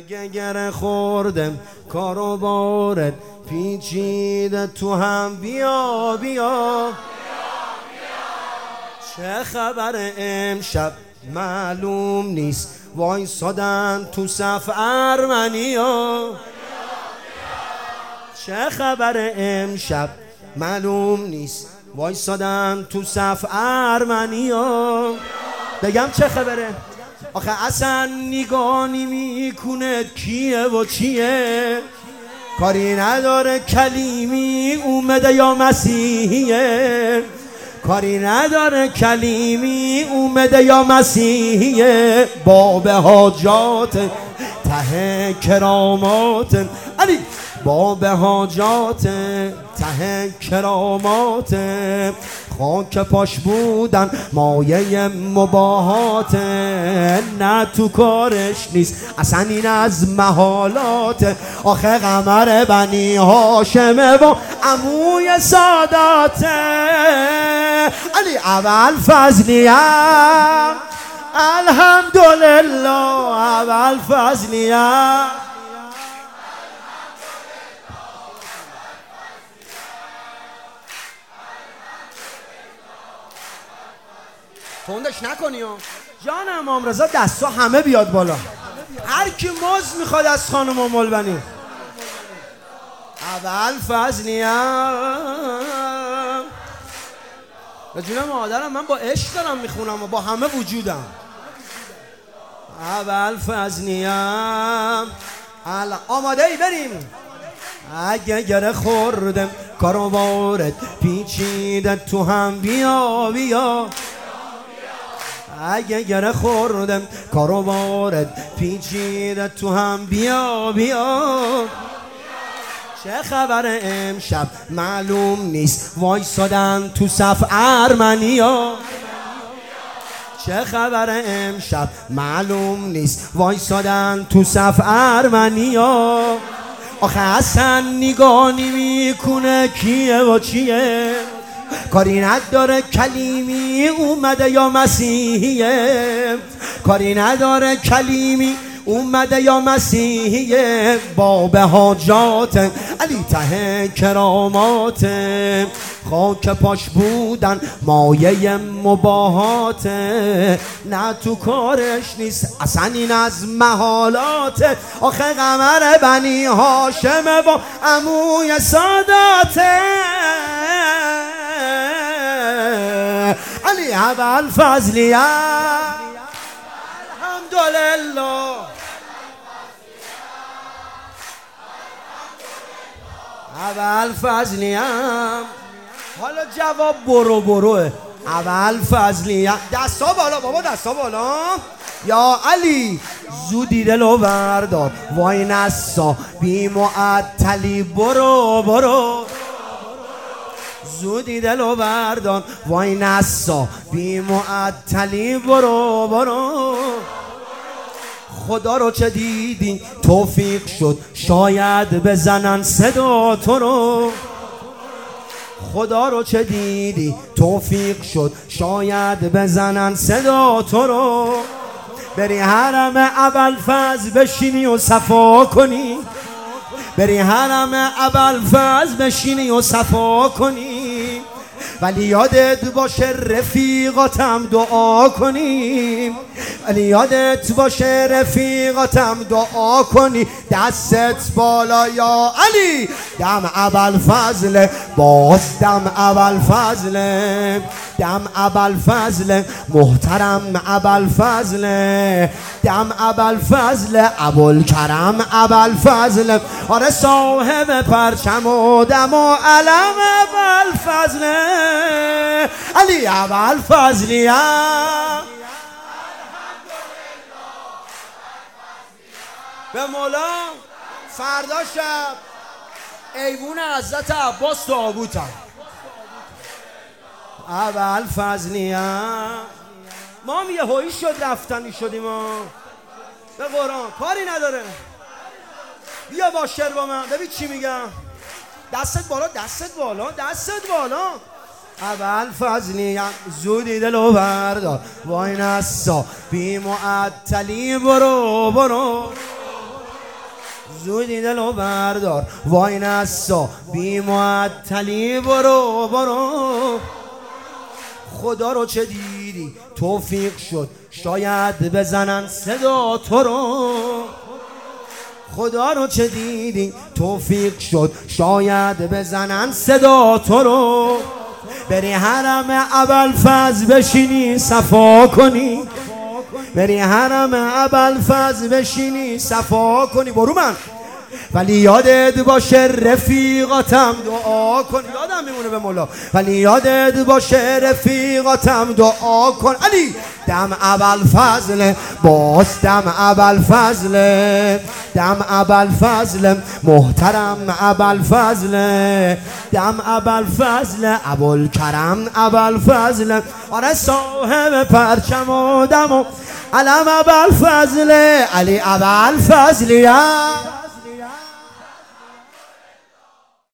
اگه گره خوردم کارو بارد پیچیده تو هم بیا بیا چه خبر امشب معلوم نیست وایسادن تو صف ارمنیا چه خبر امشب معلوم نیست وایسادن تو صف ارمنیا بگم چه خبره آخه اصلا نگانی میکنه کیه و چیه کاری نداره کلیمی اومده یا مسیحیه کاری نداره کلیمی اومده یا مسیحیه باب حاجات ته کرامات علی باب حاجات ته کرامات خاک پاش بودن مایه مباهات نه تو کارش نیست اصلا این از محالات آخه قمر بنی هاشمه و عموی سادات علی اول فضلیم الحمدلله اول فضلیم تندش نکنی جان امام رضا دستا همه بیاد بالا هر کی مزد میخواد از خانم ام البنین اول فضلیم به جون مادرم من با عشق دارم میخونم و با همه وجودم اول فضلیم آماده ای بریم اگه گره خوردم کارو وارد پیچیده تو هم بیا بیا اگه گره خوردم کارو وارد پیچیده تو هم بیا بیا چه خبر امشب معلوم نیست وایسادن تو صف ارمنیا چه خبر امشب معلوم نیست وایسادن تو صف ارمنیا آخه اصلا نگانی میکنه کیه و چیه کاری نداره کلیمی اومده یا مسیحیه کاری نداره کلیمی اومده یا مسیحیه باب حاجات علی ته کرامات خاک پاش بودن مایه مباهات نه تو کارش نیست اصلا این از محالات آخه قمر بنی هاشمه و عموی سادات علی اول فضلیم الحمدلله اول فضلیم حالا جواب برو بروه اول فضلیم دستا بالا بابا دستا بالا یا علی زودی دلو بردار وای نسا بی معطلی برو برو زودی دلو بردار وای نسا بی معطلی برو برو خدا رو چه دیدی توفیق شد شاید بزنن صدا تو رو خدا رو چه دیدی توفیق شد شاید بزنن صدا تو رو بری حرم ابوالفضل بشینی و صفا کنی بری حرم ابوالفضل بشینی و صفا کنی ولی یادت باشه رفیقاتم دعا کنیم ولی یادت باشه رفیقاتم دعا کنی دستت بالا یا علی دم ابوالفضل باز دم ابوالفضل دم ابوالفضل محترم ابوالفضل دم ابوالفضل ابوالکرم ابوالفضل آره صاحب پرچم و دم و علم ابوالفضل علی ابوالفضلیم به مولا فردا شب ایوون حضرت عباس تو آبوتم ابوالفضلیم ما هم یه هایی شد رفتنی شدیم به قرآن کاری نداره بیا با شعر با من ببین چی میگم دستت بالا دستت بالا دستت بالا ابوالفضلیم زودی دلو بردار وای نسا بی معطلی برو برو زودی دلو بردار وای نسا بی معطلی برو برو. خدا رو چه دیدی توفیق شد شاید بزنن صدا تو رو. خدا رو چه دیدی توفیق شد شاید بزنن صدا تو رو. بری حرم ابوالفضل بشینی صفا کنی، بری حرم ابوالفضل بشینی صفا کنی. برو من ولی یادت باشه رفیقاتم دعا کن. یادم میمونه به مولا. ولی یادت باشه رفیقاتم دعا کن. علی دم ابوالفضل باز دم ابوالفضل، دم ابوالفضل محترم ابوالفضل، دم ابوالفضل ابوالکرم ابوالفضل. آره صاحب پرچم و دم و علم ابوالفضل علی ابوالفضل.